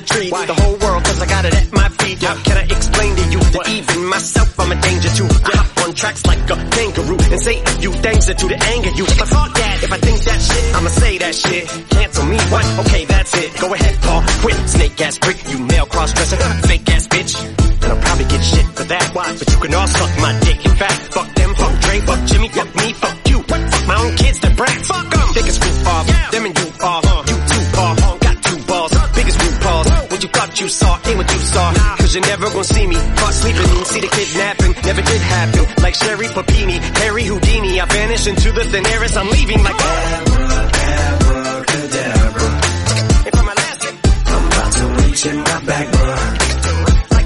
I treat the whole world cause I got it at my feet. How can I explain to you that even myself I'm a danger to? I hop on tracks like a kangaroo and say a few things that do to anger you. But fuck that, if I think that shit, I'ma say that shit. Cancel me, what? Okay, that's it. Go ahead, Paul, quit. Snake ass prick, you male cross-dresser, fake ass bitch. And I'll probably get shit for that. Why? But you can all suck my dick. In fact, fuck them, fuck Dre, fuck Jimmy, fuck me, fuck you. Fuck my own kids, they're brats. Fuck them. They can screw off, them and you off. You too, Paul, got two balls, biggest blue balls. What you thought you saw ain't what you saw. Cause you're never gonna see me caught sleeping. See the kidnapping, never did happen. Like Sherry Papini, Harry Houdini, I vanish into the thin air as I'm leaving like abracadabra. If I'm elastic, I'm about to reach in my back, bruh. Like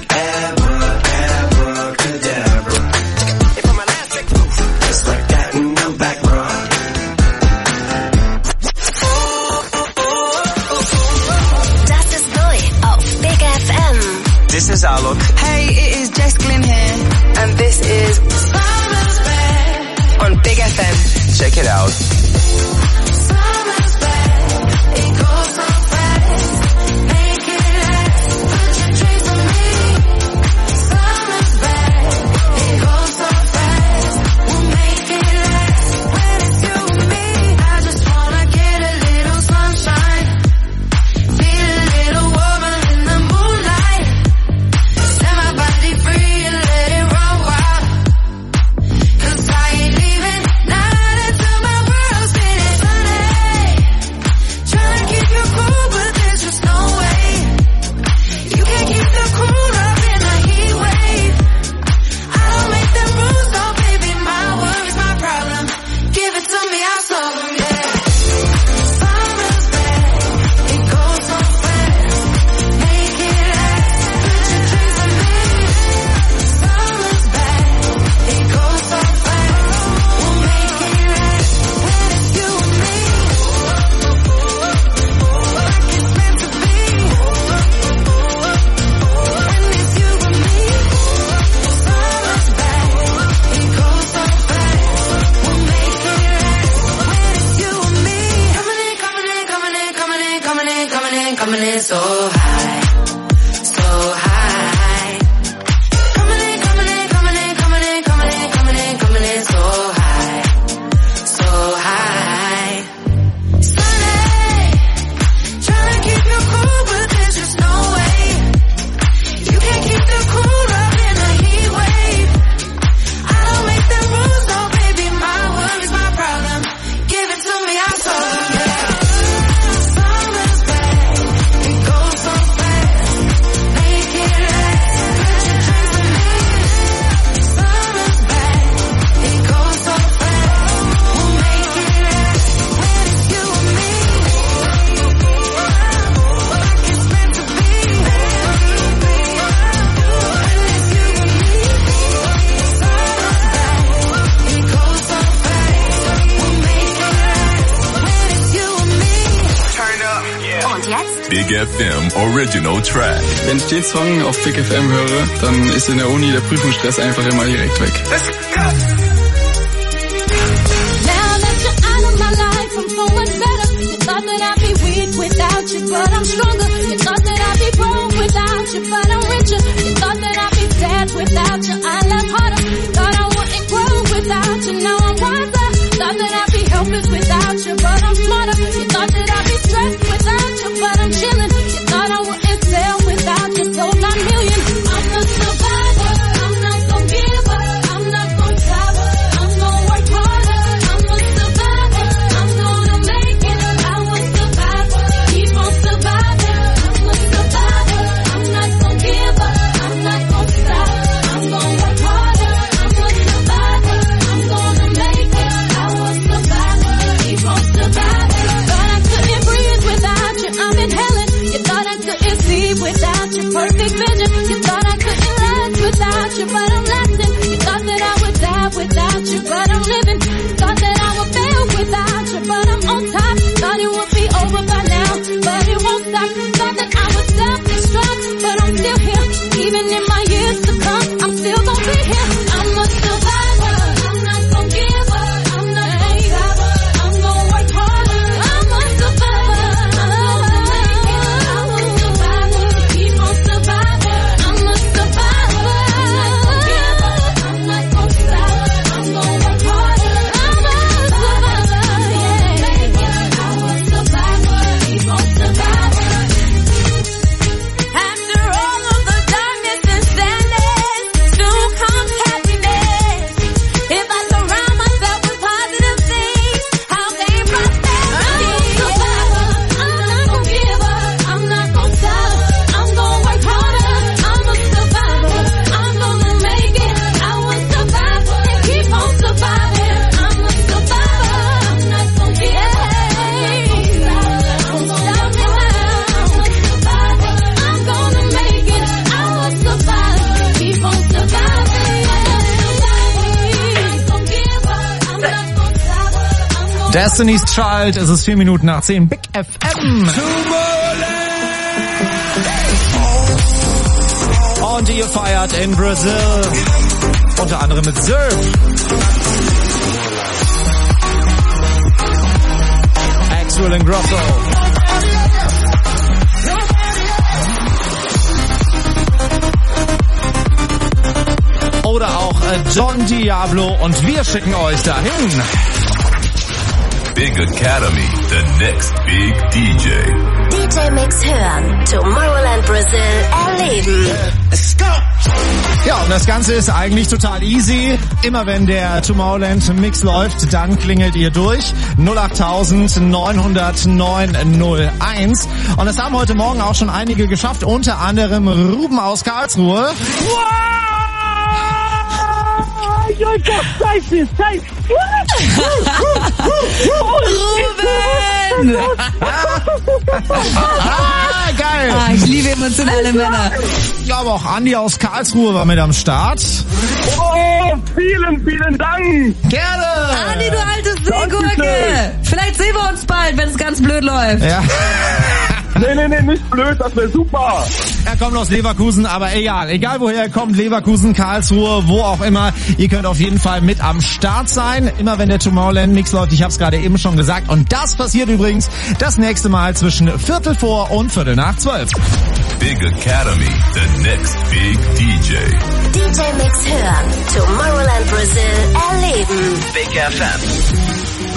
abracadabra. If I'm elastic, just like that and I'm back, bruh. Das ist neu auf Big FM. This is Alok. Hey, it is Jess Glynn here. And this is Summer's Back on Big FM. Check it out. Summer's back. It goes so fast. Make it last. Put your dreams on me. Summer's back. It goes so fast. We'll make it last. When it's you and me, I just wanna get a little sunshine. Feel a little warmer in the moonlight. Set my body free and let it run wild. Cause I ain't leaving not until my world's finished. Sunday, trying to keep you cool, but there's just no way. You can't keep the cool up in a heat wave. I don't make them rules, oh baby, my worries, my problem. Give it to me, I'll solve them, yeah. Summer's back, it goes so fast. Make it last, put your dreams on me. Summer's back, it goes so fast. We'll make it last, when it's you and me. Like it's meant to be. When it's you and me. Summer's back, it goes so fast. We'll make it last, when it's you and me. Coming in, coming in, coming in, coming in, coming in, coming in, coming in so high, so high. Coming in, coming in, coming in, coming in, coming in, coming in, coming in so high, so high. Sunday, trying to keep you cool, but there's just no way. You can't keep the cool up in a heat wave. I don't make them rules, oh baby, my worries, my problem. Give it to me, I'll solve them, yeah. Summer's back, it goes so fast. Make it last, put your dreams on me. Summer's back, it goes so fast. We'll make it last, when it's you and me. Like it's meant to be. When it's you and me. Summer's back, it goes so fast. We'll make it last, when it's you and me. Turn up. Yeah. Und jetzt Big FM Original Track. Wenn ich den Song auf Big FM höre, dann ist in der Uni der Prüfungsstress einfach immer direkt weg. Let's go. Now that you're out of my life, I'm so much better. You thought that I'd be weak without you, but I'm stronger. You thought that I'd be broke without you, but I'm richer. You thought that I'd be sad without you, I laugh harder. Thought I wouldn't grow without you, now I'm wiser. Thought that I'd be helpless without you, but I'm smarter. You thought that I'd be stressed without you, but I'm chilling. You thought I wouldn't sell without you, sold 9 million. I'm a survivor, I'm not gonna give up, I'm not gonna cover, I'm gonna work harder. I'm a survivor, I'm gonna make it. I was survivor, keep on surviving. Destiny's Child, es ist 4 Minuten nach 10, Big FM. Und ihr feiert in Brazil, unter anderem mit Surf. Axwell Ingrosso. Oder auch Don Diablo und wir schicken euch dahin. Big Academy, the next big DJ. DJ Mix hören, Tomorrowland Brazil erleben. Let's go! Ja, und das Ganze ist eigentlich total easy. Immer wenn der Tomorrowland Mix läuft, dann klingelt ihr durch. 08000 900 901. Und das haben heute Morgen auch schon einige geschafft. Unter anderem Ruben aus Karlsruhe. Ruben! Geil! Ich liebe emotionale Männer. Ich glaube auch Andi aus Karlsruhe war mit am Start. Oh, vielen Dank! Gerne! Andi, du alte Seegurke! Vielleicht sehen wir uns bald, wenn es ganz blöd läuft. Ja. Nee, nicht blöd, das wäre super. Er kommt aus Leverkusen, aber egal woher er kommt, Leverkusen, Karlsruhe, wo auch immer, ihr könnt auf jeden Fall mit am Start sein, immer wenn der Tomorrowland Mix läuft, ich habe es gerade eben schon gesagt, und das passiert übrigens das nächste Mal zwischen 11:45 und 11:45. Big Academy, the next big DJ. DJ Mix hören, Tomorrowland Brazil erleben. Big FM.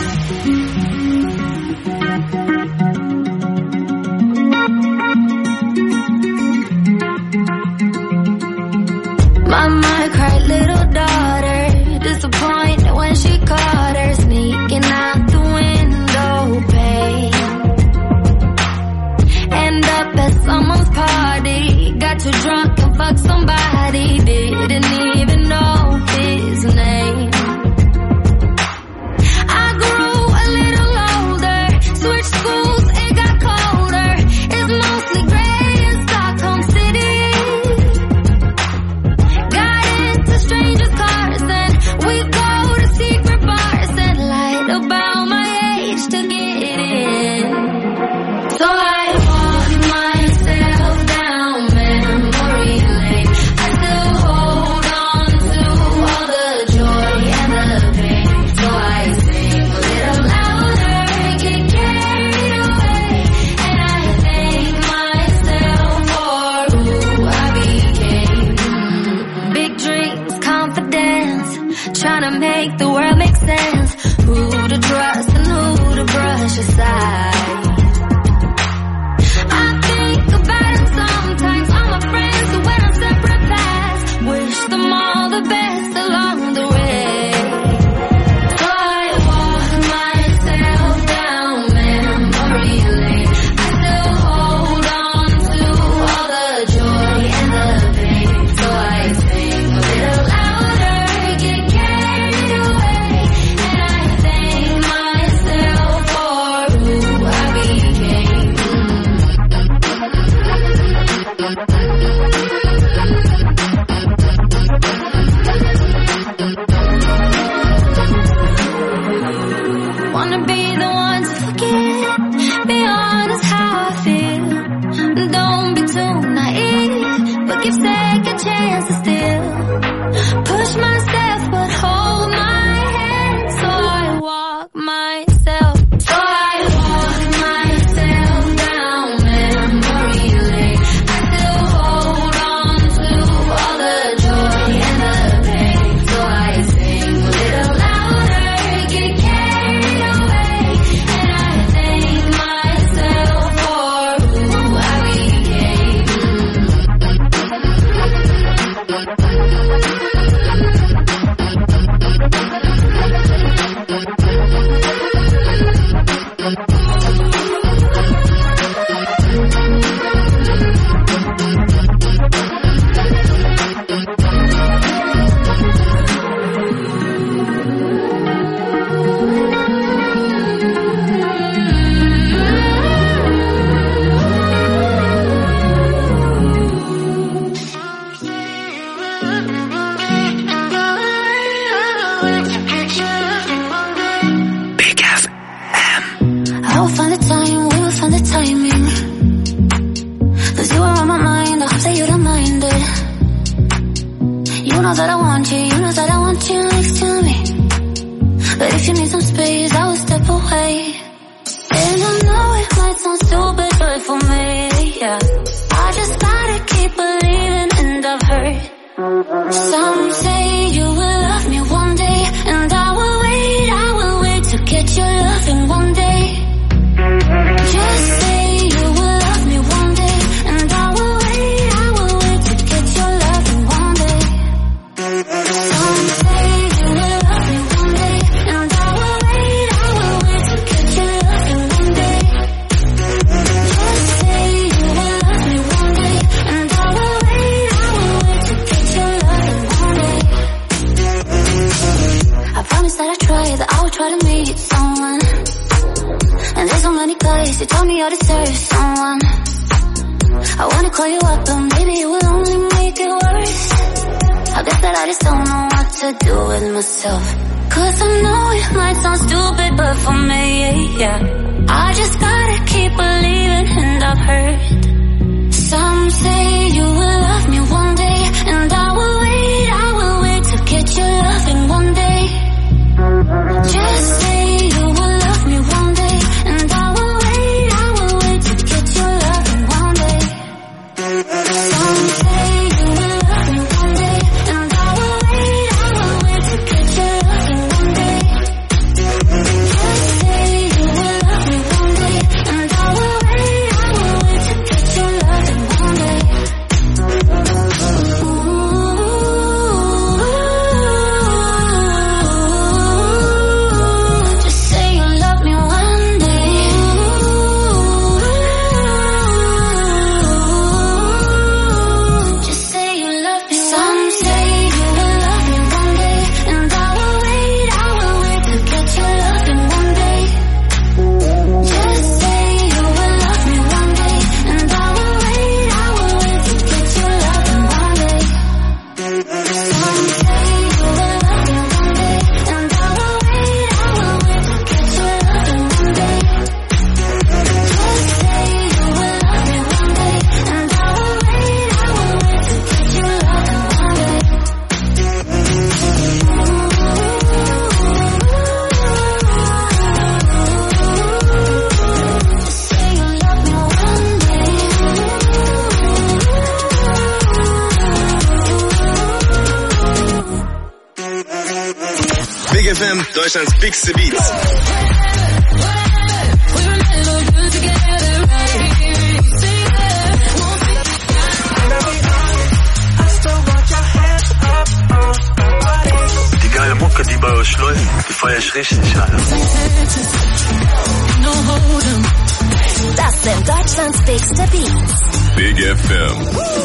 Mama cried, little daughter, disappointed when she caught her sneaking out the window pane. End up at someone's party, got too drunk and fucked somebody, didn't even know his name. I grew a little older, switched schools, it got colder, it's mostly gray in Stockholm City. Strangers' cars and we go to secret bars and lied about my age to get in. So I walk myself down memory lane. I still hold on to all the joy and the pain. So I sing a little louder, get carried away, and I thank myself for who I became. Big dreams, confidence, trying to make the world make sense. Who to trust and who to brush aside. I think about it sometimes, all my friends who went on separate paths. Wish them all the best along the way. So I walk myself down memory lane. I still hold on to all the joy and the pain. So I sing a little louder, get carried away, and I thank myself for who I became. Wanna be the one to forget, be honest how I feel. Don't be too naive, but give second chances still. Push myself but hold my hand, so I walk myself. So I walk myself down memory lane. I still hold on to all the joy and the pain. So I sing a little louder, get carried away, and I thank myself for who I became. know that I want you, you know that I want you next to me. But if you need some space, I will step away. And I know it might sound stupid, but for me, yeah, I just gotta keep believing, and I've heard some say you will love me one day, and I will wait to get your loving one day. Just say you will love me one day, and I will wait to get your loving one day. Some say you will love me one day, and I will wait to get your loving one day. Just say you will love me one day, and I will wait to get your loving one day. I promise that I try, that I will try to meet someone. And there's so many guys who tell me I deserve someone. I wanna call you up, but maybe it will only make it worse. I guess that I just don't know what to do with myself. Cause I know it might sound stupid, but for me, yeah, I just gotta keep believing, and I've heard some say you will love me one day, and I will wait to get your loving one day. Just say you will love me one day, and I will wait to get your loving one day. Some say you will love me one day, and I will wait to get your loving one day. Just say you will love me one day, and I will wait to get your loving one day. Just say you love me one day. Just say you love me. Some say you will love me one day, and I will wait to get your loving one day. Just say you will love me one day, and I will wait to get your loving one day. Some say you will love me one day, and I will wait to get your loving one day. Just say you will love me one day, and I will wait to get your loving one day. Just say you love me one day. Big FM, Deutschlands bigste Beats. Die geile Mucke, die bei euch läuft, die feier ich richtig, Alter. Das sind Deutschlands bigste Beats. Big FM.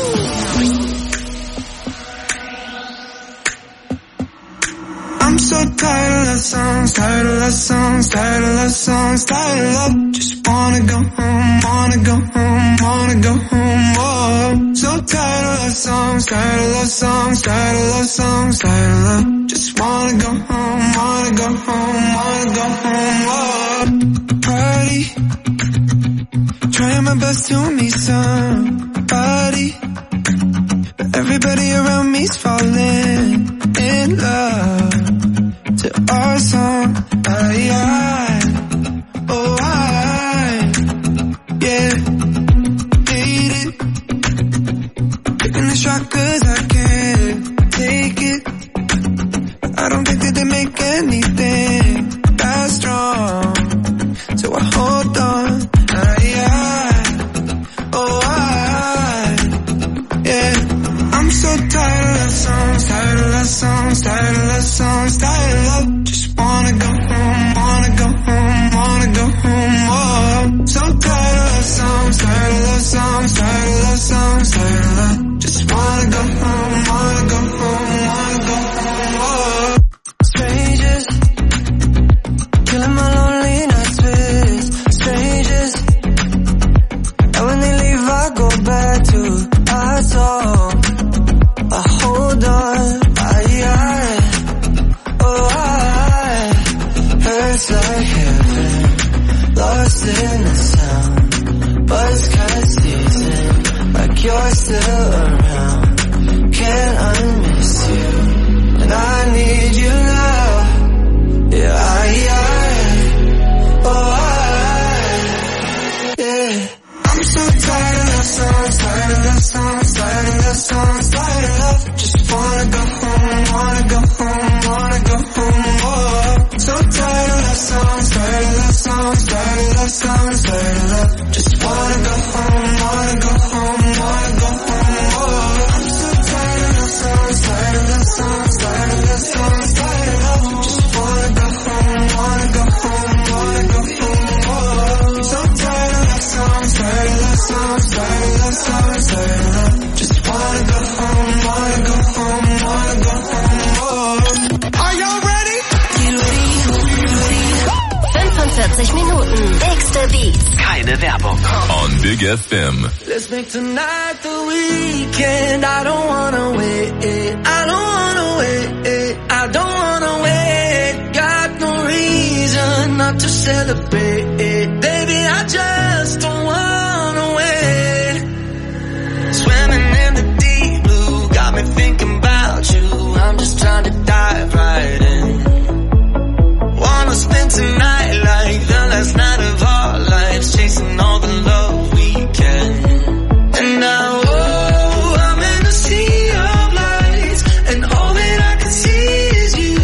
I'm so tired of love songs, tired of love songs, tired of love songs, tired of love. Just wanna go home, wanna go home, wanna go home. Oh, so tired of love songs, tired of love songs, tired of love songs, tired of love. Just wanna go home, wanna go home, wanna go home. Oh, party, trying my best to meet somebody, but everybody around me's falling in love to our song. Yeah, need it. Taking the shot 'cause I can't take it. I don't think that they make anything that strong, so I hold on. Yeah, I'm so tired of love songs, tired of love songs, tired of love songs, tired of love. Just wanna go home, wanna go home, wanna go home. Oh, so tired of love songs, tired of love songs, tired of love songs, tired of love. Just wanna go home, wanna go home, wanna go home. Oh, strangers, killing my lonely nights with strangers, and when they leave I go back to our song. I hold on, hurts like heaven, lost in the sound, buzzcut season, like you're still around, can't I miss you? and I need your love. Yeah, yeah. Oh, yeah. I'm so tired of love songs, tired of love songs, tired of love songs, tired of love. Just wanna go home, wanna go home, wanna go home. Oh, so tired of love songs, tired of love songs, tired of love songs, tired of love. Just wanna go home, wanna go home, wanna go home. Oh, I'm so tired of love songs, tired of love songs, tired of love songs, tired of love. Just wanna go home, wanna go home, wanna go home. Oh, I'm so tired of love songs, tired of love songs, tired of love songs, tired of love. Just wanna go home, wanna go home, wanna go home. Oh, are y'all ready? 45 Minuten. Nächste Beats. Keine Werbung. On Big FM. Let's make tonight the weekend. I don't wanna wait. I don't wanna wait. I don't wanna wait. Got no reason not to celebrate. Baby, I just don't wanna wait. Swimming in the deep blue, got me thinking about you. I'm just trying to dive right in. Wanna spend tonight like the last night of our lives, chasing all the love we can. And now, oh, I'm in a sea of lights, and all that I can see is you.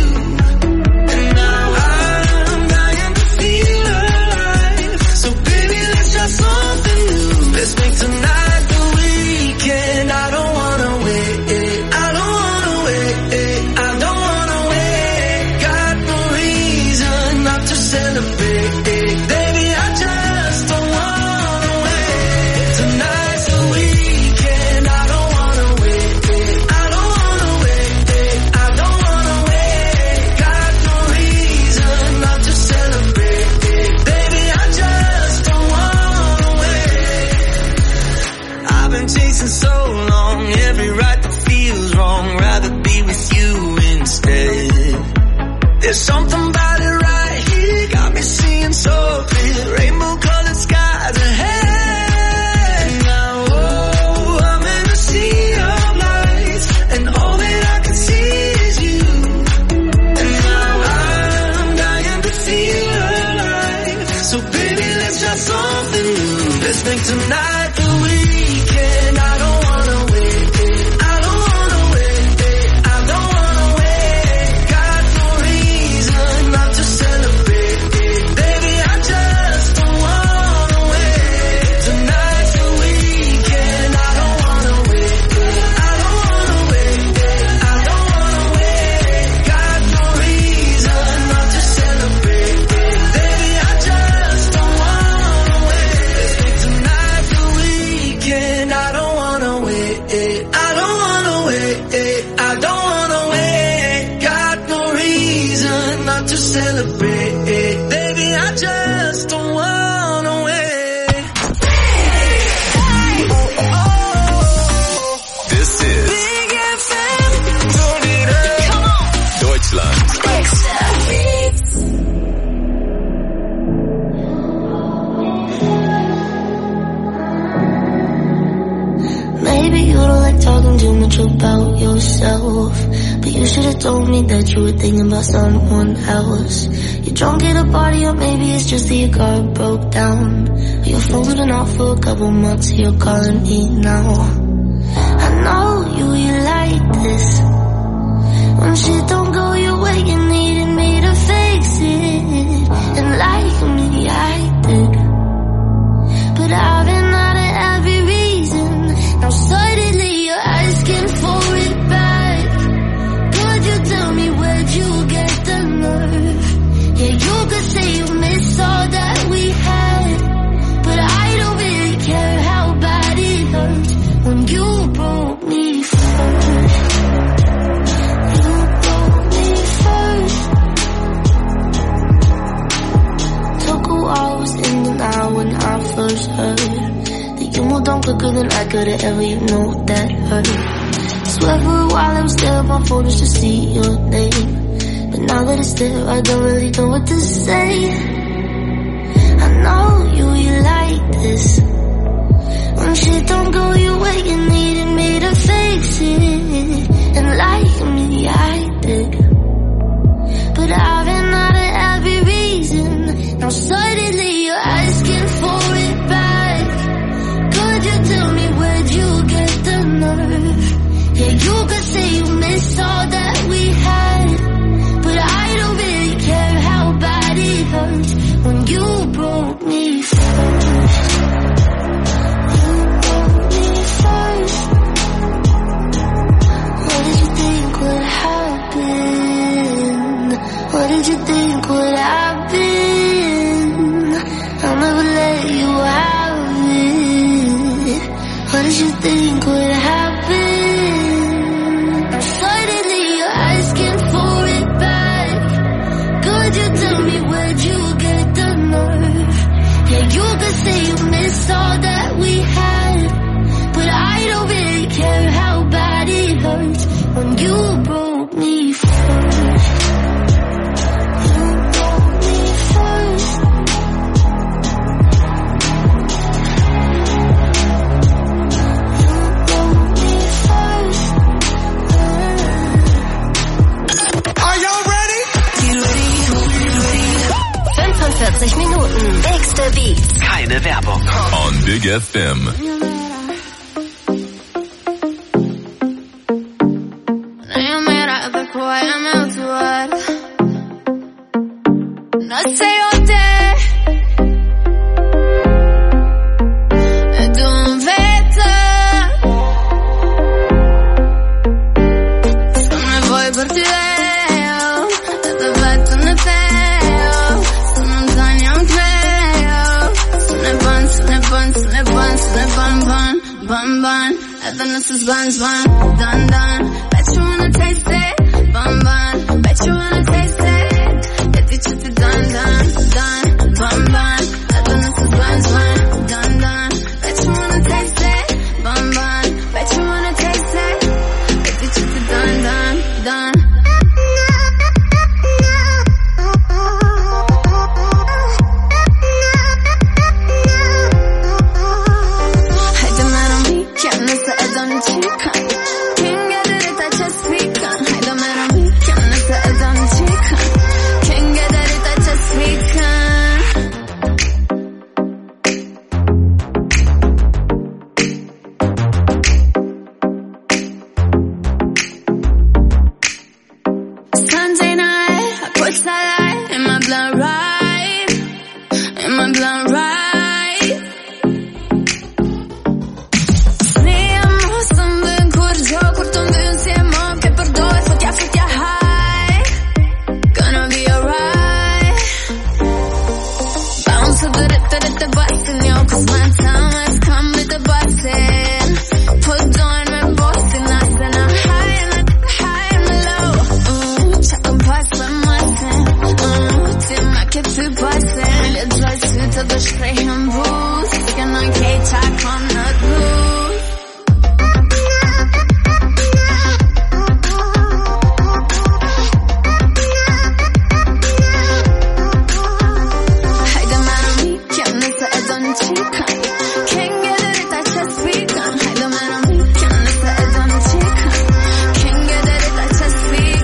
And now I'm dying to feel alive. So baby, let's try something new. Let's make tonight the weekend. I don't wanna wait. I don't wanna wait. I don't wanna wait. Got no reason not to celebrate. Baby, I just don't wanna wait. Tonight's the weekend. I don't wanna wait. I don't wanna wait. I don't wanna wait. Got no reason not to celebrate. Baby, I just don't wanna wait. I've been chasing so long, every right that feels wrong. Rather be with you instead. There's something about it right here, got me seeing so clear. Rainbow colored skies ahead. Now, oh, I'm in a sea of lights, and all that I can see is you. And now I'm dying to feel alive. So baby, let's try something new. Let's make tonight the weekend. I don't wanna wait. I don't wanna wait. I don't wanna wait. Got no reason not to celebrate. Baby, I just don't wanna wait. Tonight's the weekend. I don't wanna wait. I don't wanna wait. I don't wanna wait. Got no reason not to celebrate. Baby, I just don't wanna wait. Tonight's the weekend. I don't wanna wait. I don't wanna wait. I don't wanna wait. Got no reason not to celebrate. Baby, I just don't wanna wait. This is Big FM, turn it up. Deutschland. Maybe you don't like talking too much about yourself, but you should have told me that you were thinking about someone else. You're drunk at a party, or maybe it's just that your car broke down. Or your phone's been off for a couple months, so you're calling me now. I know you like this. When shit don't go your way, you needed me to fix it. And like me, I did. But I've been out of every reason. Now suddenly you're asking for it back. Could you tell me where'd you get the nerve? Yeah, you could say you miss all that we had, but I don't really care how bad it hurts when you broke me first. You broke me first. Took a while, was in denial when I first heard that you moved on quicker than I could've ever, you know that hurt. Swear for a while I was there on my phone just to see your name, but now that it's there I don't really know what to say. I know you like this. When shit don't go your way, you needed me to fix it. And like me, I did. nerve. Yeah, you could say you miss all that we had, but I don't really care how bad it hurts when you broke me first. You broke me first. What did you think would happen? What did you think would happen? I'll never let you have it. What did you think would happen? Suddenly you're asking for it back. Could you tell me where'd you get the nerve? Yeah, you could say you miss all that we had, but I don't really care how bad it hurts when you broke me first. You broke me first. You broke me first. Are y'all ready? 45 Minuten. Nächste Beats. Keine Werbung. On Big FM. No sé usted, tu veta, se me voy por ti veo, te faccio un teo, se non daño un creo, se ne pan, ban, and then this is buns, done, bet you wanna taste it, bun, bet you wanna taste it. Done, bun, and then this is buns, done, bet you wanna taste it, bun, bet you wanna taste it, get it to done. Hey, the man on me, can't miss the edge on the cheek, can't get it if I just speak, hey, the man on me, can't miss the edge on the cheek, can't get it if I just speak. Sunday night, I put starlight in my blood right, in my blood right. Sniamo something curto insieme, che per due fottia high, gonna be alright. Bounce with the bustin', yo, 'cause my time has come with the bustin'. Put on my bossy nights and I'm high and low. Check and pass my muscle. Till my kids are bustin'. Let's drive to the Sprechen booth. Sticking on K-Talk on the booth. Hey, the man on me, can't miss the edge on the cheek. Can't get it if I just speak. Hey, the man on me, can't miss the edge on the cheek. Can't get it if I just speak.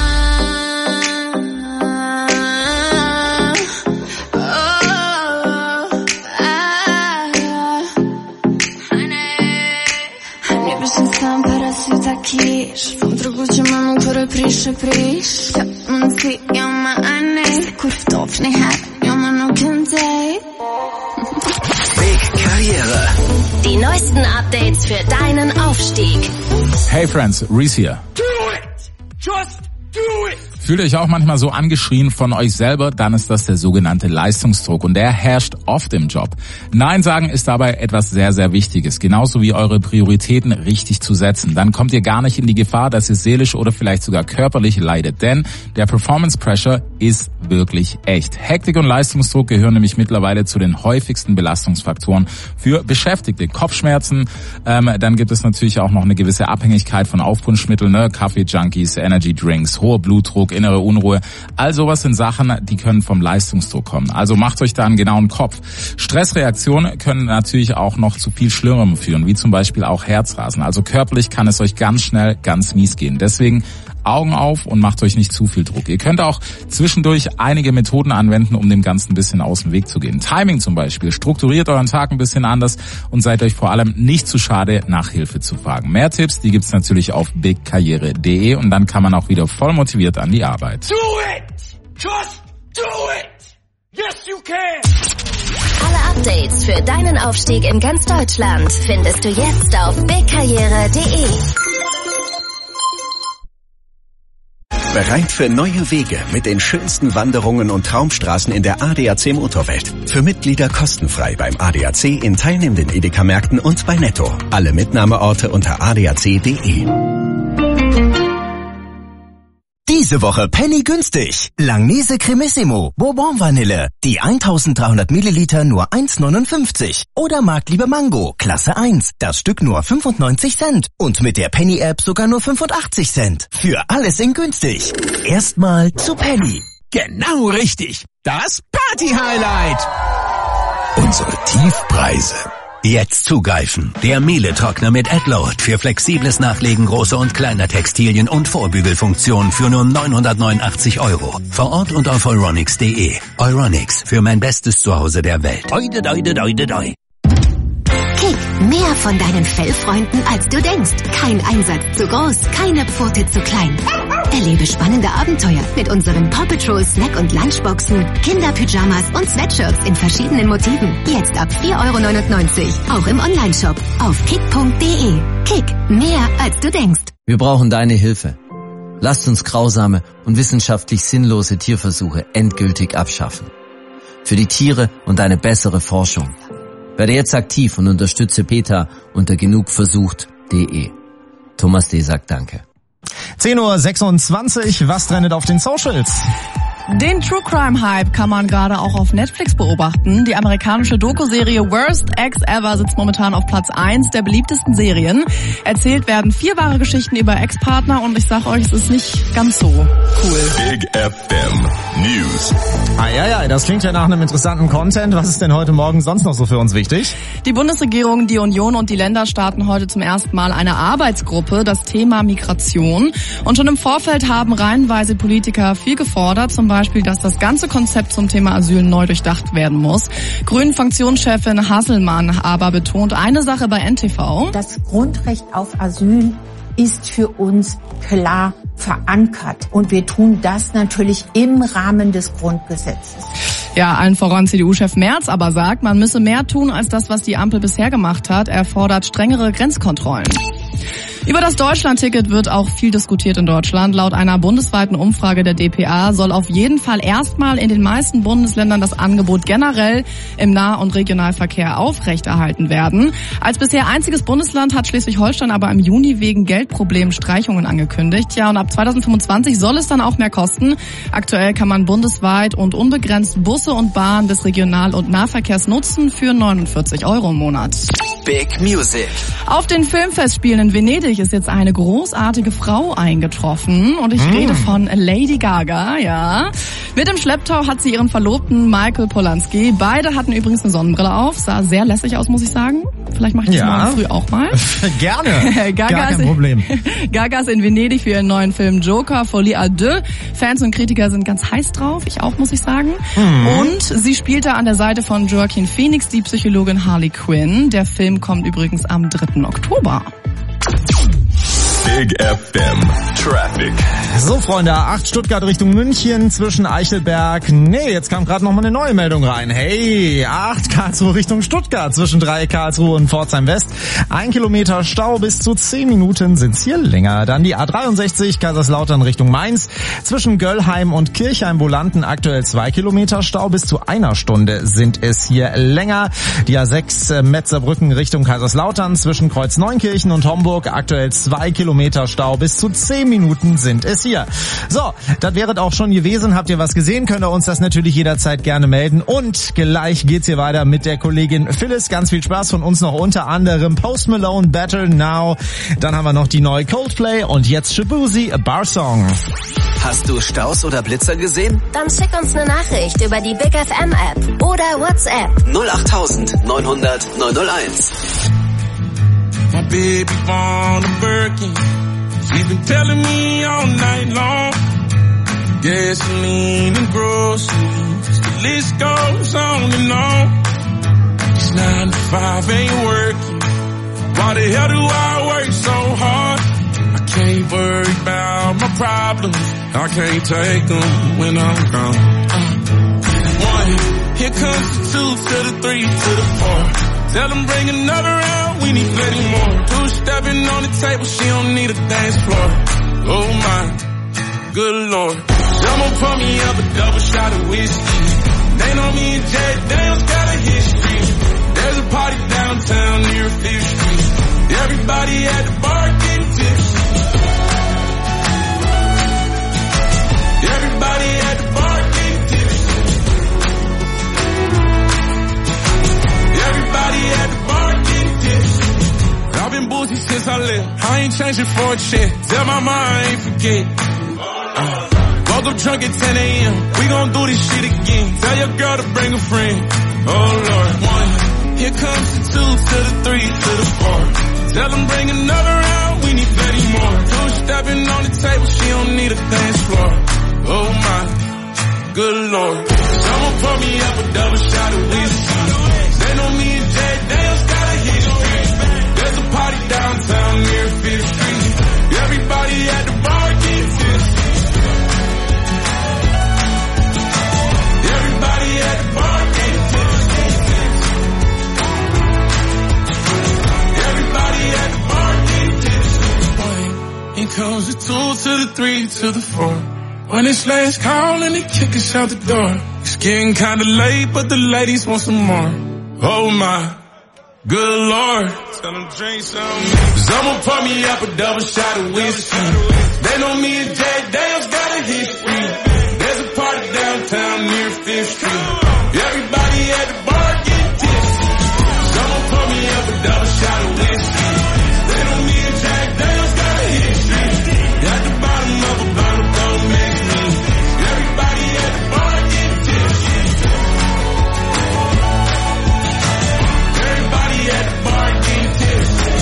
Nie wyszłam sam, parasy takiż. Vom drugą cię mam, który priše. Ja mam si, ja ma ane. Kurv dofni här, ja man nog kan date. Big Karriere. Die neuesten Updates für deinen Aufstieg. Hey Friends, Reese hier. Do it! Just do it! Fühlt ihr euch auch manchmal so angeschrien von euch selber, dann ist das der sogenannte Leistungsdruck und der herrscht oft im Job. Nein sagen ist dabei etwas sehr, sehr Wichtiges, genauso wie eure Prioritäten richtig zu setzen. Dann kommt ihr gar nicht in die Gefahr, dass ihr seelisch oder vielleicht sogar körperlich leidet, denn der Performance Pressure ist wirklich echt. Hektik und Leistungsdruck gehören nämlich mittlerweile zu den häufigsten Belastungsfaktoren für Beschäftigte. Kopfschmerzen, dann gibt es natürlich auch noch eine gewisse Abhängigkeit von Aufputschmitteln, ne? Kaffee-Junkies, Energy-Drinks, hoher Blutdruck, innere Unruhe. All sowas sind Sachen, die können vom Leistungsdruck kommen. Also macht euch da einen genauen Kopf. Stressreaktionen können natürlich auch noch zu viel Schlimmerem führen, wie zum Beispiel auch Herzrasen. Also körperlich kann es euch ganz schnell ganz mies gehen. Deswegen Augen auf und macht euch nicht zu viel Druck. Ihr könnt auch zwischendurch einige Methoden anwenden, um dem Ganzen ein bisschen aus dem Weg zu gehen. Timing zum Beispiel. Strukturiert euren Tag ein bisschen anders und seid euch vor allem nicht zu schade, nach Hilfe zu fragen. Mehr Tipps, die gibt's natürlich auf bigkarriere.de und dann kann man auch wieder voll motiviert an die Arbeit. Do it! Just do it! Yes, you can! Alle Updates für deinen Aufstieg in ganz Deutschland findest du jetzt auf bigkarriere.de. Bereit für neue Wege mit den schönsten Wanderungen und Traumstraßen in der ADAC Motorwelt. Für Mitglieder kostenfrei beim ADAC in teilnehmenden Edeka-Märkten und bei Netto. Alle Mitnahmeorte unter adac.de. Diese Woche Penny günstig. Langnese Cremissimo, Bourbon Vanille. Die 1300 Milliliter nur 1,59. Oder Marktliebe Mango, Klasse 1. Das Stück nur 95 Cent. Und mit der Penny-App sogar nur 85 Cent. Für alles in günstig. Erstmal zu Penny. Genau richtig. Das Party-Highlight. Unsere Tiefpreise. Jetzt zugreifen. Der Miele-Trockner mit AdLoad für flexibles Nachlegen großer und kleiner Textilien und Vorbügelfunktion für nur 989 €. Vor Ort und auf euronics.de. Euronics, für mein bestes Zuhause der Welt. Oide, doide, doide, doi. Kick, mehr von deinen Fellfreunden, als du denkst. Kein Einsatz zu groß, keine Pfote zu klein. Erlebe spannende Abenteuer mit unseren Paw Patrol Snack- und Lunchboxen, Kinderpyjamas und Sweatshirts in verschiedenen Motiven. Jetzt ab 4,99 €, auch im Onlineshop auf kick.de. Kick, mehr als du denkst. Wir brauchen deine Hilfe. Lasst uns grausame und wissenschaftlich sinnlose Tierversuche endgültig abschaffen. Für die Tiere und eine bessere Forschung. Werde jetzt aktiv und unterstütze PETA unter genugversucht.de. Thomas D. sagt Danke. 10:26 Uhr, was trendet auf den Socials? Den True Crime Hype kann man gerade auch auf Netflix beobachten. Die amerikanische Doku-Serie Worst Ex Ever sitzt momentan auf Platz 1 der beliebtesten Serien. Erzählt werden 4 wahre Geschichten über Ex-Partner und ich sag euch, es ist nicht ganz so cool. Big FM News. Ja, das klingt ja nach einem interessanten Content. Was ist denn heute Morgen sonst noch so für uns wichtig? Die Bundesregierung, die Union und die Länder starten heute zum ersten Mal eine Arbeitsgruppe, das Thema Migration. Und schon im Vorfeld haben reihenweise Politiker viel gefordert, zum Beispiel, dass das ganze Konzept zum Thema Asyl neu durchdacht werden muss. Grünen-Fraktionschefin Hasselmann aber betont eine Sache bei NTV. Das Grundrecht auf Asyl ist für uns klar verankert. Und wir tun das natürlich im Rahmen des Grundgesetzes. Ja, allen voran CDU-Chef Merz aber sagt, man müsse mehr tun als das, was die Ampel bisher gemacht hat. Er fordert strengere Grenzkontrollen. Über das Deutschland-Ticket wird auch viel diskutiert in Deutschland. Laut einer bundesweiten Umfrage der dpa soll auf jeden Fall erstmal in den meisten Bundesländern das Angebot generell im Nah- und Regionalverkehr aufrechterhalten werden. Als bisher einziges Bundesland hat Schleswig-Holstein aber im Juni wegen Geldproblemen Streichungen angekündigt. Ja, und ab 2025 soll es dann auch mehr kosten. Aktuell kann man bundesweit und unbegrenzt Busse und Bahnen des Regional- und Nahverkehrs nutzen für 49 € im Monat. Big Music. Auf den Filmfestspielen in Venedig ist jetzt eine großartige Frau eingetroffen und ich rede von Lady Gaga, ja. Mit im Schlepptau hat sie ihren Verlobten Michael Polanski. Beide hatten übrigens eine Sonnenbrille auf, sah sehr lässig aus, muss ich sagen. Vielleicht mache ich das morgen früh auch mal. Gerne, gar kein Problem. Gaga ist in Venedig für ihren neuen Film Joker, Folie à deux. Fans und Kritiker sind ganz heiß drauf, ich auch, muss ich sagen. Und sie spielte an der Seite von Joaquin Phoenix die Psychologin Harley Quinn. Der Film kommt übrigens am 3. Oktober. Big FM Traffic. So, Freunde, A8 Stuttgart Richtung München zwischen Eichelberg. Nee, jetzt kam gerade noch mal eine neue Meldung rein. Hey, A8 Karlsruhe Richtung Stuttgart zwischen Dreieck Karlsruhe und Pforzheim West. 1 Kilometer Stau, bis zu 10 Minuten sind's hier länger. Dann die A63 Kaiserslautern Richtung Mainz zwischen Göllheim und Kirchheim-Volanten aktuell 2 Kilometer Stau, bis zu 1 Stunde sind es hier länger. Die A6 Metzerbrücken Richtung Kaiserslautern zwischen Kreuz-Neunkirchen und Homburg aktuell 2 Kilometer Stau, bis zu 10 Minuten sind es hier. So, das wäre auch schon gewesen. Habt ihr was gesehen? Könnt ihr uns das natürlich jederzeit gerne melden. Und gleich geht's hier weiter mit der Kollegin Phyllis. Ganz viel Spaß von uns noch, unter anderem Post Malone, Better Now. Dann haben wir noch die neue Coldplay und jetzt Shabuzi, A Bar Song. Hast du Staus oder Blitzer gesehen? Dann schick uns eine Nachricht über die Big FM App oder WhatsApp. 08000 900 901. My baby want a Birkin, He's been telling me all night long. Gasoline and groceries, the list goes on and on. This 9 to 5 ain't working. Why the hell do I work so hard? I can't worry about my problems. I can't take them when I'm gone. 1, here comes the 2 to the 3 to the 4. Tell them bring another round, we need plenty more. 2 stepping on the table, she don't need a dance floor. Oh my, good Lord. Someone pour me up a double shot of whiskey. They know me and Jay Daniels got a history. There's a party downtown near 5th Street. Everybody at the bar getting tipsy. Everybody at the bar getting tipsy. Everybody at the bar getting tipsy. I've been boozy since I left. I ain't changing for a check. Tell my mom I ain't forget. Woke up drunk at 10 a.m. We gon' do this shit again. Tell your girl to bring a friend. Oh Lord. 1, here comes the 2 to the 3 to the 4. Tell them bring another round, we need plenty more. 2 stepping on the table, she don't need a dance floor. Oh my, good Lord. Someone pour me up a double shot of whiskey. They know me and Jay Daniels got a history. There's a party downtown near 5th Street. Everybody at the bar getting tipsy. Everybody at the bar getting tipsy. Everybody at the bar getting tipsy. Here comes the 2 to the 3 to the 4. When it's last call and they kick us out the door. It's getting kinda late, but the ladies want some more. Oh my, good Lord. Tell them drink some. Someone pour me up a double shot of whiskey. They know me and Jay Daniels got a history. There's a party downtown near 5th Street. Everybody at the bar getting tipsy. Someone pour me up a double shot of whiskey. They know me and Jay Daniels got a history. At the bottom of a bottle, don't mix me. Everybody at the bar getting tipsy. Everybody at the bar getting tipsy.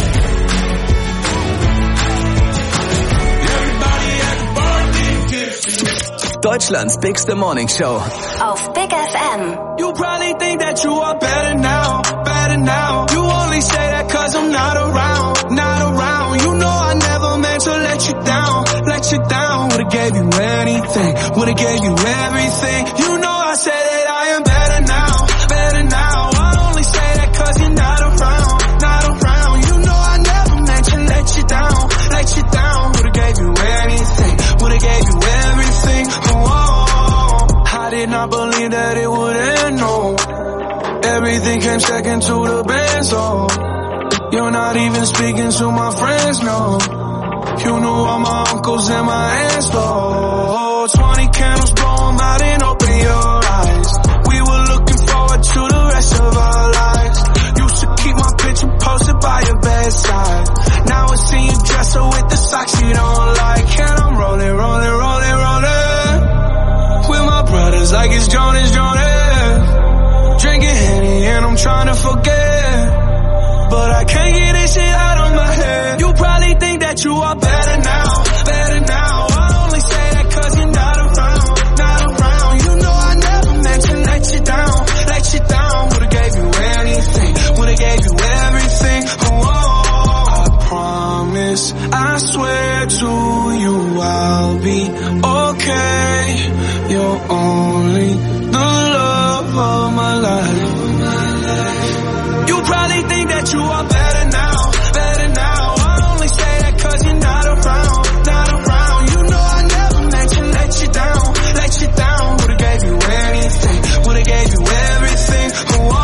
Everybody at the bar getting tipsy. Deutschlands bigste Morning Show. Auf Big FM. You probably think that you are better now, better now. You only say that cause I'm not around, not around. You know I never meant to let you down, let you down. Would've gave you anything, would've gave you everything. You know I said that I am better now, better now. I only say that cause you're not around, not around. You know I never meant to let you down, let you down. Would've gave you anything, would've gave you everything. Oh, I did not believe that it would end, no. Everything came second to the best, oh. You're not even speaking to my friends, no. You knew all my uncles and my aunts, though. 20 candles, blow 'em out and open your eyes. We were looking forward to the rest of our lives. Used to keep my picture posted by your bedside. Now I see you dresser with the socks you don't like. And I'm rolling, rolling, rolling, rolling with my brothers like it's Jonas, Jonas. Drinking Henny and I'm trying to forget, but I can't get this shit out of my head. You probably think that you are better now, better now. I only say that cause you're not around, not around. You know I never meant to let you down, let you down. Would've gave you anything, would've gave you everything. Oh, I promise, I swear to you I'll be okay. You're only the love of my life. You probably think that you are better now, better now. I only say that cause you're not around, not around. You know I never meant to let you down, let you down. Would've gave you anything, would've gave you everything. Oh,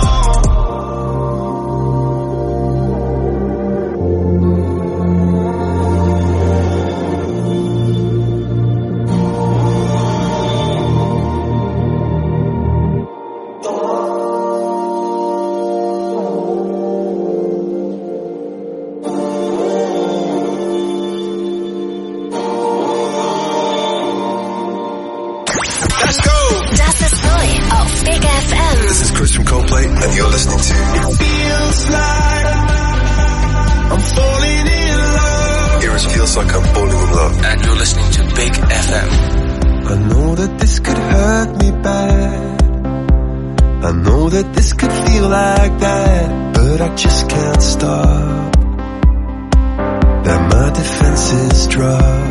This is Chris from Coldplay, and you're listening to it feels like I'm falling in love. Here is Feel feels like I'm falling in love. And you're listening to Big FM. I know that this could hurt me bad. I know that this could feel like that, but I just can't stop. That my defenses drop.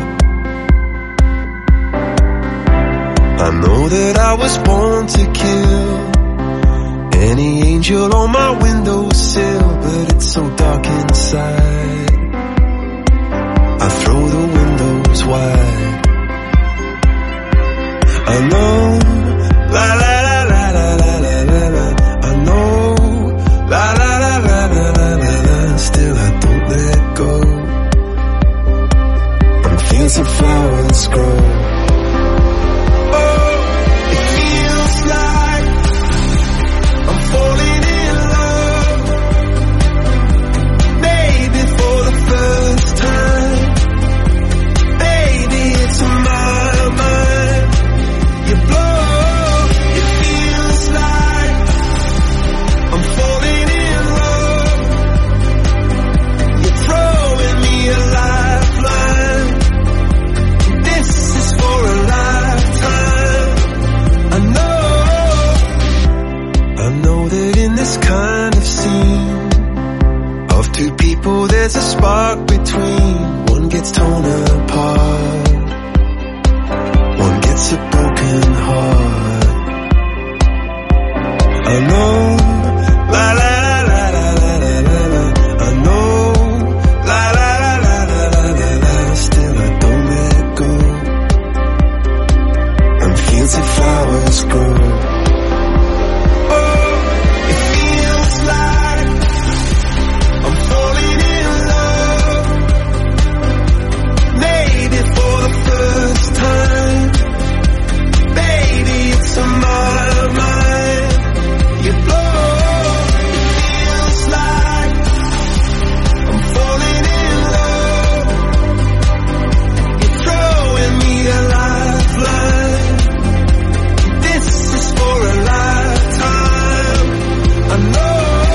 I know that I was born to kill any angel on my windowsill, but it's so dark inside. I throw the windows wide. I know, la la la la la la la la la. I know, la la la la la la la la. Still I don't let go. I'm feeling some flowers grow. Oh, it feels like I'm falling in love. Maybe for the first time. Baby, it's my mind. You blow, it feels like I'm falling in love. You're throwing me a lifeline. This is for a lifetime. I know that in this kind of scene of two people there's a spark between. One gets torn apart, one gets a broken heart. I know, la la la la la la la la. I know, la la la la la la la la. Still I don't let go. And fields of flowers grow. Oh, it feels like I'm falling in love. Maybe for the first time. Baby, it's on my mind. You blow, it feels like I'm falling in love. You're throwing me a lifeline. This is for a lifetime. I know.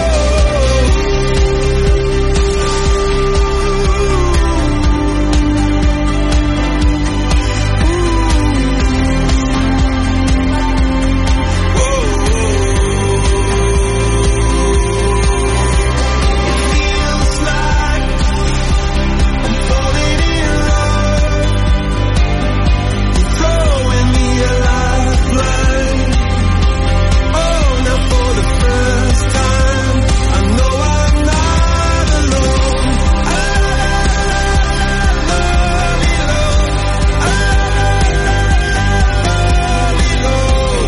Feels like I'm falling in love. You're throwing me a lifeline. Oh, now for the first time, I know I'm not alone. I love you, Lord. I love you, Lord.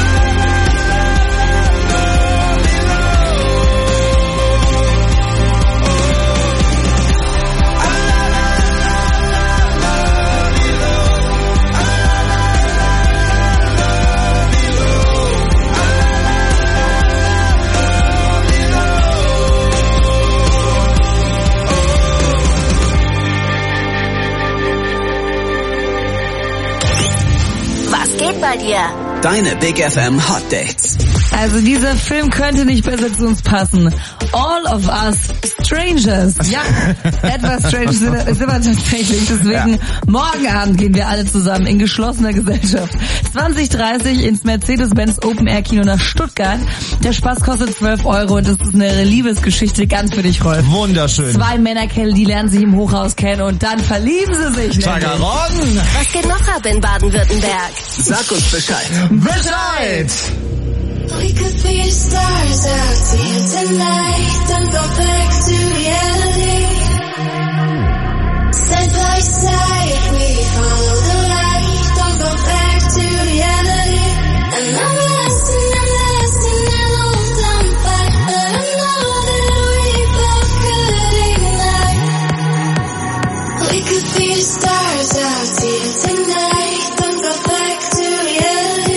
Was geht bei dir? Deine Big FM Hot Dates. Also dieser Film könnte nicht besser zu uns passen. All of Us Strangers. Ja, etwas strange sind wir tatsächlich. Deswegen morgen Abend gehen wir alle zusammen in geschlossener Gesellschaft. 20:30 ins Mercedes-Benz Open Air Kino nach Stuttgart. Der Spaß kostet 12 € und das ist eine Liebesgeschichte ganz für dich, Rolf. Wunderschön. 2 Männerkerle, die lernen sich im Hochhaus kennen und dann verlieben sie sich. Tagaron! Was geht noch ab in Baden-Württemberg? Sag uns Bescheid. Bescheid! We could be stars out here tonight. Don't go back to reality. Side by side, we follow the light. Don't go back to reality. And I'm lost and I hold on back. But I know that we both could ignite. We could be stars out here tonight. Don't go back to reality.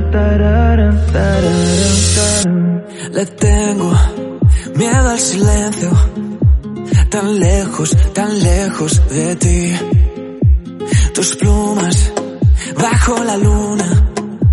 Le tengo miedo al silencio, tan lejos de ti. Tus plumas bajo la luna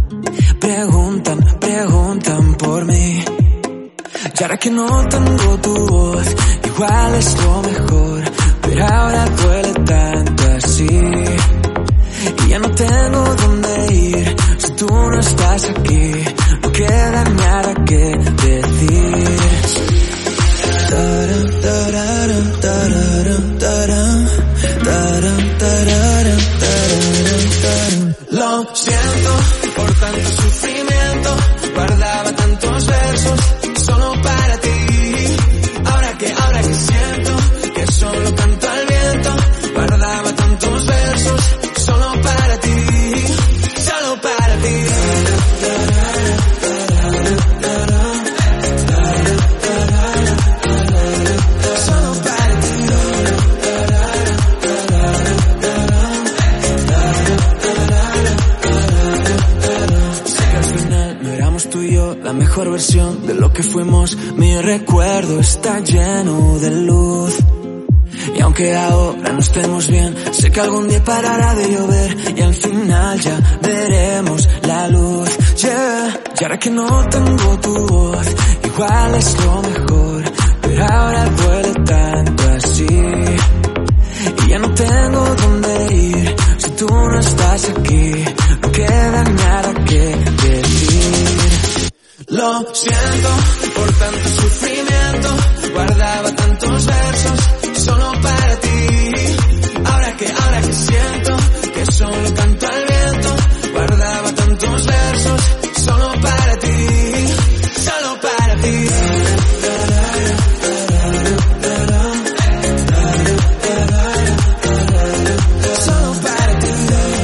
preguntan por mí. Y ahora que no tengo tu voz, igual es lo mejor, pero ahora duele tanto así. Y ya no tengo dónde ir, si tú no estás aquí, no queda nada que decir. Taran, tararan, tararan, taran, taran, tararan, tararan, taran. Lo siento por tanto sufrimiento, guardaba tantos versos solo para ti. Ahora que siento que solo canto al viento, guardaba tantos versos solo para ti, solo para ti. Solo para ti. Sé que al final no éramos tú y yo la mejor versión de lo que fuimos. Mi recuerdo está lleno de luz. Y aunque ahora no estemos bien, sé que algún día parará de llover y al final ya veremos la luz. Yeah. Y ahora que no tengo tu voz, igual es lo mejor, pero ahora duele tanto así. Y ya no tengo dónde ir, si tú no estás aquí, no queda nada que decir. Lo siento por tanto sufrimiento, guardaba tantos versos solo para ti. Ahora que siento que solo canto al viento, guardaba tantos versos solo para ti, solo para ti. Solo para ti.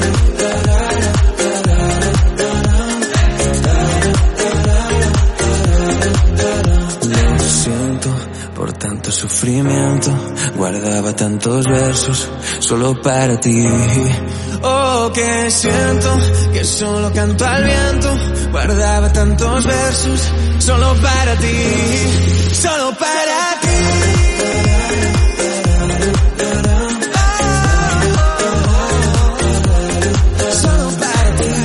Lo siento por tanto sufrimiento, guardaba tantos versos solo para ti. Oh, que siento que solo canto al viento, guardaba tantos versos solo para ti, solo para ti. Solo para ti.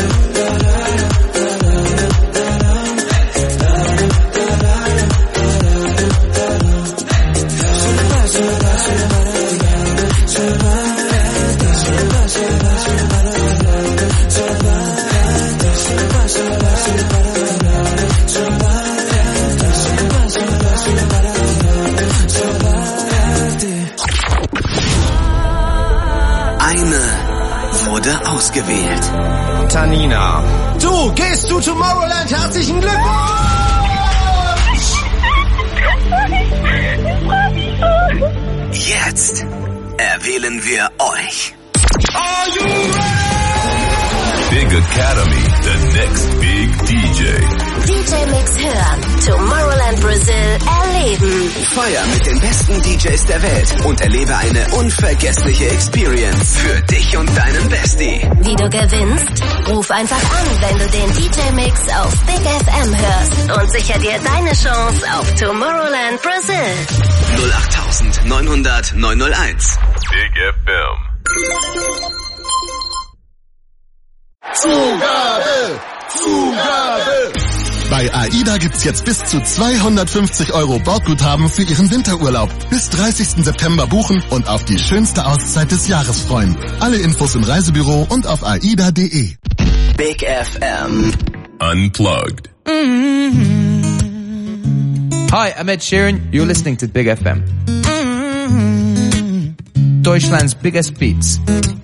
Wurde ausgewählt. Tanina. Du gehst zu Tomorrowland. Herzlichen Glückwunsch! Jetzt erwählen wir euch. Are you ready? Big Academy, the next big DJ. DJ Mix hören. Tomorrowland Brazil erleben. Feier mit den besten DJs der Welt und erlebe eine unvergessliche Experience für dich und deinen Bestie. Wie du gewinnst? Ruf einfach an, wenn du den DJ Mix auf Big FM hörst und sicher dir deine Chance auf Tomorrowland Brazil. 08900 901. Big FM. Zugabe! Bei AIDA gibt's jetzt bis zu 250 € Bordguthaben für Ihren Winterurlaub. Bis 30. September buchen und auf die schönste Auszeit des Jahres freuen. Alle Infos im Reisebüro und auf aida.de. Big FM. Unplugged. Hi, I'm Ed Sheeran. You're listening to Big FM. Deutschland's biggest beats.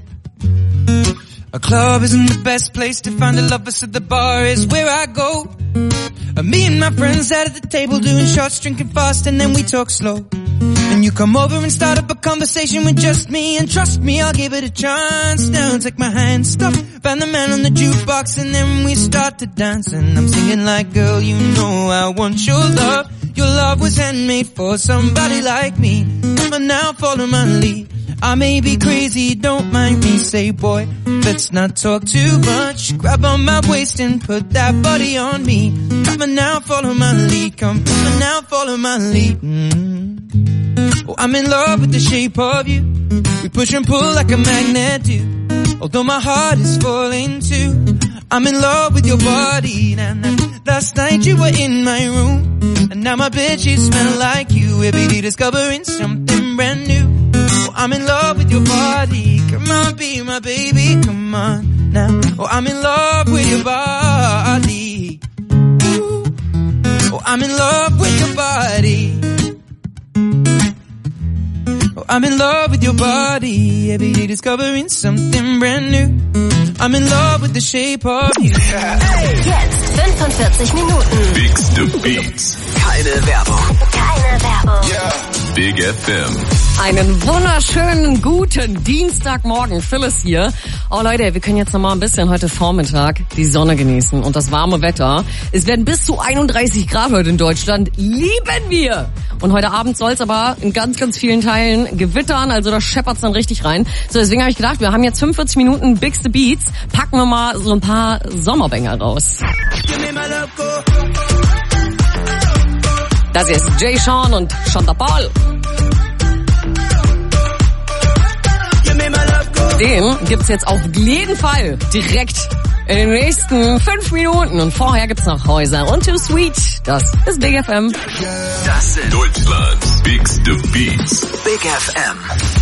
A club isn't the best place to find a lover, so the bar is where I go. Me and my friends sat at the table doing shots, drinking fast, and then we talk slow. And you come over and start up a conversation with just me, and trust me, I'll give it a chance. Now take my hand, stop, find the man on the jukebox, and then we start to dance. And I'm singing like, girl, you know I want your love. Your love was handmade for somebody like me. And now follow my lead. I may be crazy, don't mind me. Say, boy, let's not talk too much. Grab on my waist and put that body on me. Come on now, follow my lead. Come on now, follow my lead. Oh, I'm in love with the shape of you. We push and pull like a magnet do. Although my heart is falling too. I'm in love with your body. Nah, nah. Last night you were in my room, and now my bedsheets smell like you. Every day discovering something brand new. Oh, I'm in love with your body. Come on, be my baby. Come on now. Oh, I'm in love with your body. Ooh. Oh, I'm in love with your body. Oh, I'm in love with your body. Every day discovering something brand new. I'm in love with the shape of you. Jetzt 45 Minuten. Bigs to Beats. Keine Werbung. Keine Werbung. Big FM. Einen wunderschönen guten Dienstagmorgen. Phyllis hier. Oh Leute, wir können jetzt noch mal ein bisschen heute Vormittag die Sonne genießen und das warme Wetter. Es werden bis zu 31 Grad heute in Deutschland. Lieben wir! Und heute Abend soll es aber in ganz, ganz vielen Teilen gewittern, also da scheppert's dann richtig rein. So, deswegen habe ich gedacht, wir haben jetzt 45 Minuten Bigs the Beats, packen wir mal so ein paar Sommerbanger raus. Das hier ist Jay Sean und Shonda Paul. Den gibt's jetzt auf jeden Fall direkt in den nächsten 5 Minuten. Und vorher gibt's noch Häuser und Too Sweet. Das ist Big FM. Das sind Deutschlands Bigs the Beats. Big FM.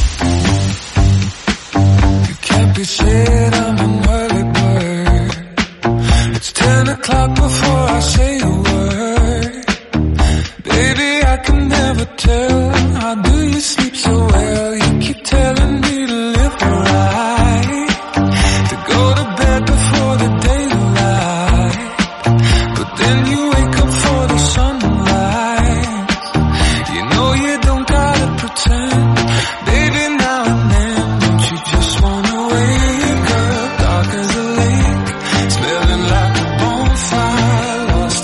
You can't be said I'm an early bird. It's 10 o'clock before I say a word. Baby, I can never tell. How do you sleep so well? You keep telling me to live right, to go to bed before the daylight, but then you wake up for the sunlight. You know you don't gotta pretend, baby, now and then. Don't you just wanna wake up dark as a lake, smelling like a bonfire, lost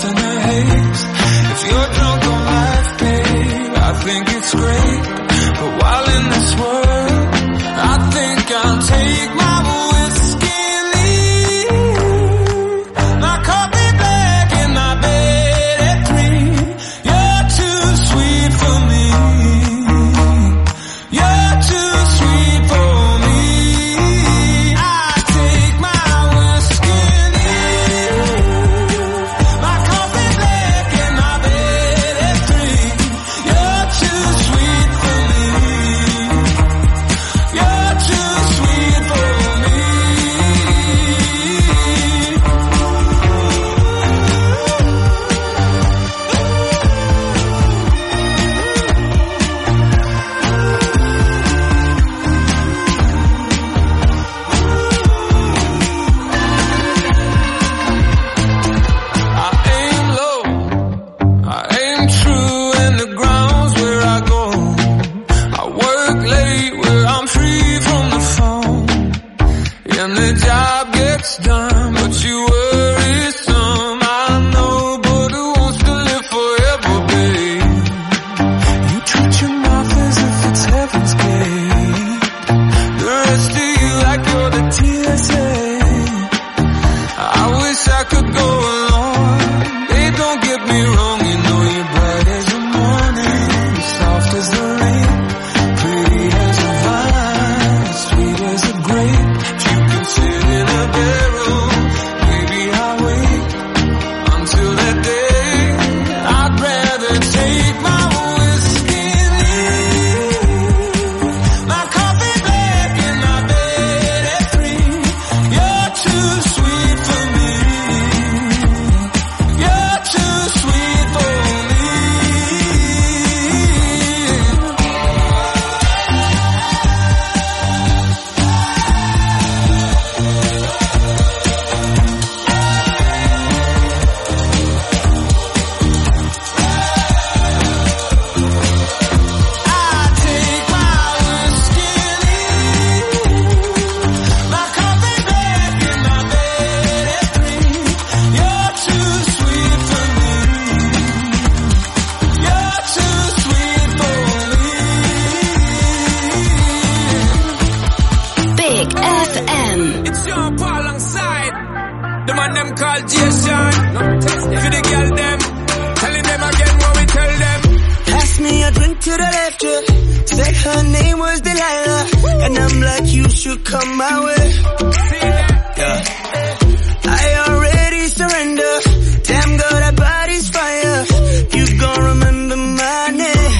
should come my way. Yeah. I already surrender. Damn girl, that body's fire. You gon' remember my name.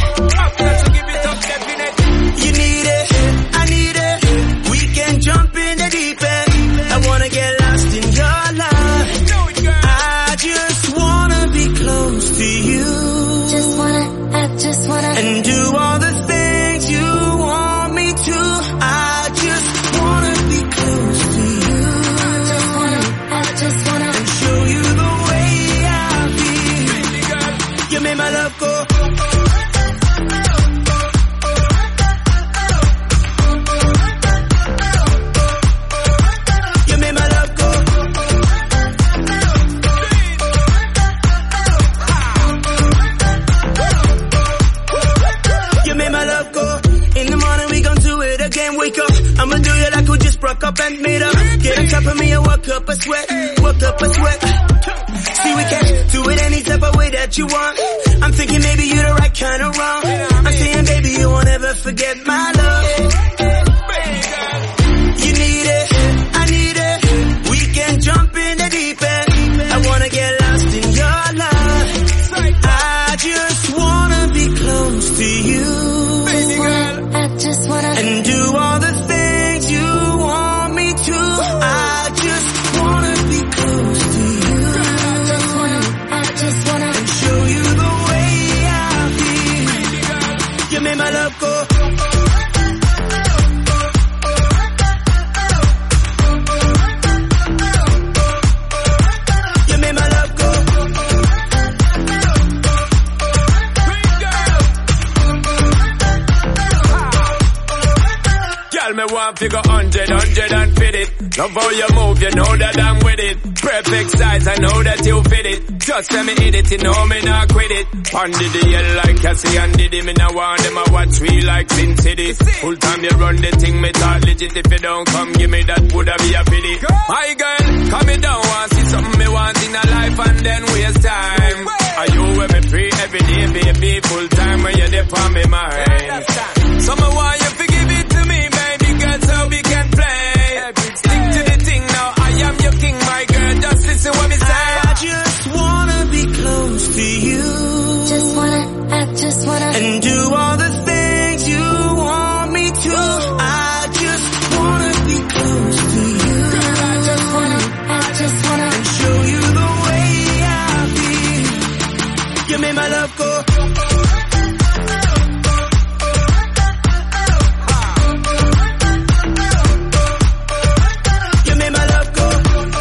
You need it, I need it. We can jump in the deep end. I wanna get lost in your love. I just wanna be close to you. I just wanna and do all the things you want me to. I just wanna be close to you. I just wanna and show you the way I feel. You made my love go. You made my love go. You made my love go. In the morning we gon' do it again. Wake up, I'ma do you like we just broke up and made up. Get on top of me and work up a sweat. Work up a sweat. See, we can do it any type of way that you want. I'm thinking maybe you're the right kind of wrong. I'm saying baby you won't ever forget my love. You need it, I need it. We can jump in the deep end. I wanna get lost in your love. I just wanna be close to you. I just wanna and do all the things you want me to. I just wanna be close to you. I just wanna and show you the way I feel. You made my love go. You made my love go. Girl, me want to go 100 and fit it. Love how you move, you know that I'm with it. Perfect size, I know that you fit it. Just let me hit it, you know me not quit it. Pondy the hell like Cassie and Diddy. Me now want them, I watch me like Sin City. Full time you run the thing, me talk legit. If you don't come, give me that, woulda be a pity. My girl, come me down, want see something me want in a life and then waste time. Are you with me free every day, baby? Full time when you're there for me mind. So me want you to give it to me, baby girl, so we can play. Stick to the thing now, I am your king, my girl. Just listen what me say. I just wanna be close to you. I just wanna and do all the things you want me to. I just wanna be close to you. I just wanna and show you the way I feel. You made my love go. You made my love go.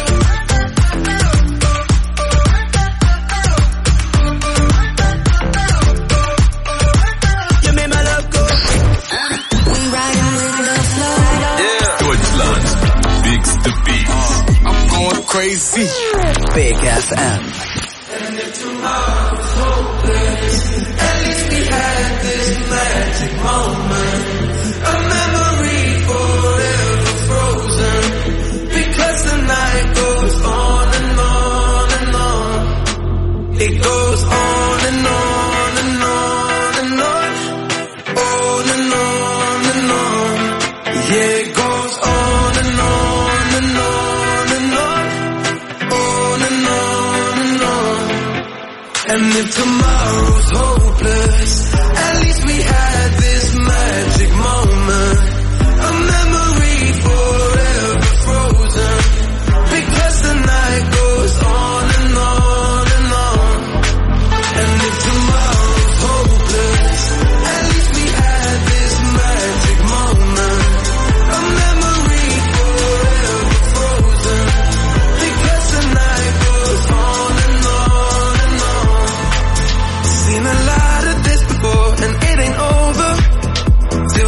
You made my love go. We riding with the flow. Deutschland's biggest beats. I'm going crazy. Big FM. And if tomorrow was hopeless, at least we had this magic moment. A memory forever frozen. Because the night goes on and on and on. It goes on and on and on and on. On and on and on. Yeah, it goes on and on and on and on. On and on and on. And if tomorrow's hopeless, at least we had this magic moment. A memory forever frozen. Because the night goes on and on and on. And if tomorrow's hopeless, at least we had this magic moment. A memory forever frozen. Because the night goes on and on and on. Seen a lot of this before and it ain't over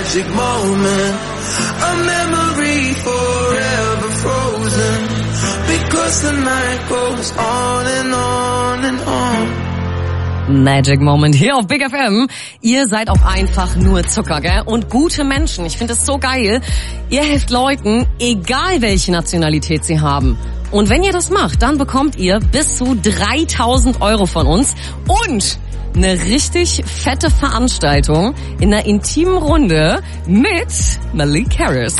magic moment, a memory forever frozen, because the night goes on and on and on. Magic Moment hier auf Big FM. Ihr seid auch einfach nur Zucker, gell? Und gute Menschen. Ich finde es so geil. Ihr helft Leuten, egal welche Nationalität sie haben. Und wenn ihr das macht, dann bekommt ihr bis zu 3.000 Euro von uns und eine richtig fette Veranstaltung in einer intimen Runde mit Malik Harris.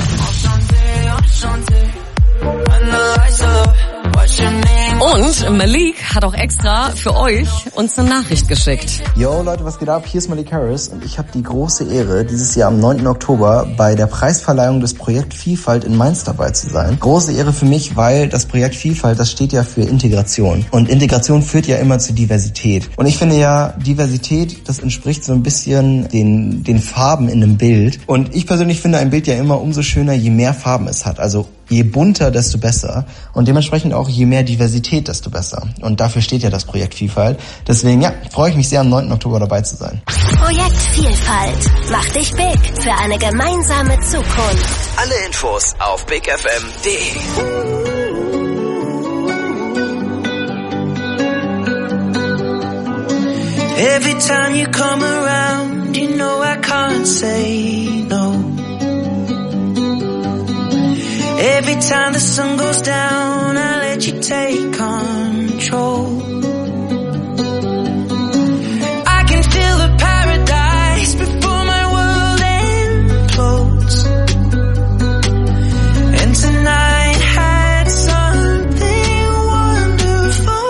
Und Malik hat auch extra für euch uns eine Nachricht geschickt. Yo Leute, was geht ab? Hier ist Malik Harris und ich habe die große Ehre, dieses Jahr am 9. Oktober bei der Preisverleihung des Projekt Vielfalt in Mainz dabei zu sein. Große Ehre für mich, weil das Projekt Vielfalt, das steht ja für Integration. Und Integration führt ja immer zu Diversität. Und ich finde ja, Diversität, das entspricht so ein bisschen den Farben in einem Bild. Und ich persönlich finde ein Bild ja immer umso schöner, je mehr Farben es hat. Also je bunter, desto besser. Und dementsprechend auch je mehr Diversität, desto besser. Und dafür steht ja das Projekt Vielfalt. Deswegen, ja, freue ich mich sehr, am 9. Oktober dabei zu sein. Projekt Vielfalt. Mach dich big für eine gemeinsame Zukunft. Alle Infos auf bigfm.de. Every time you come around, you know I can't say no. Every time the sun goes down, I let you take control. I can feel the paradise before my world implodes. And tonight had something wonderful.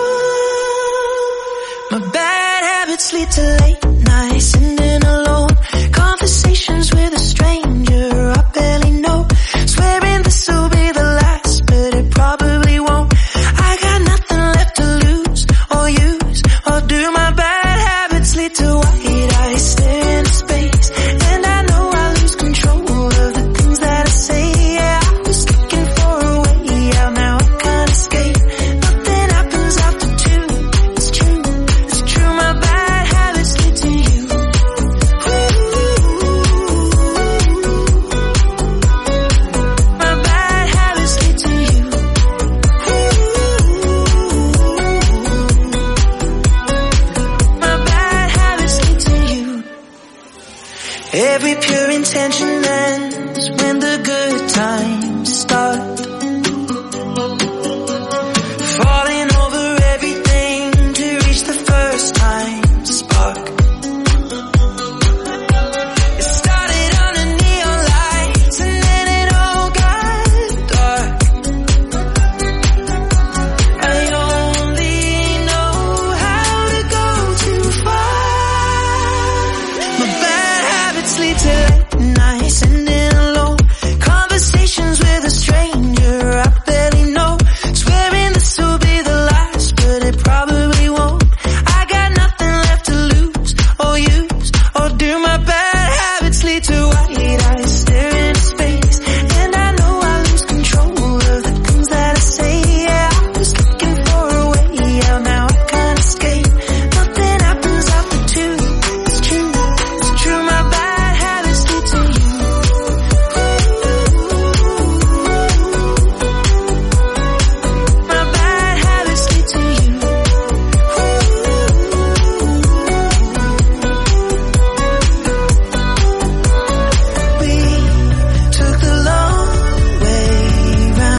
My bad habits lead to late nights, sitting alone. Conversations with a stranger I barely know. Swearing this will be the last, but it probably won't. I got nothing left to lose or use, or do my bad habits lead to white eyes stare into space? And I know I lose control of the things that I say. Yeah, I was looking for a way out, now I can't escape. Nothing happens after two. It's true, my bad habits lead to you. My bad habits lead to you. My bad habits lead to you. Every pure intention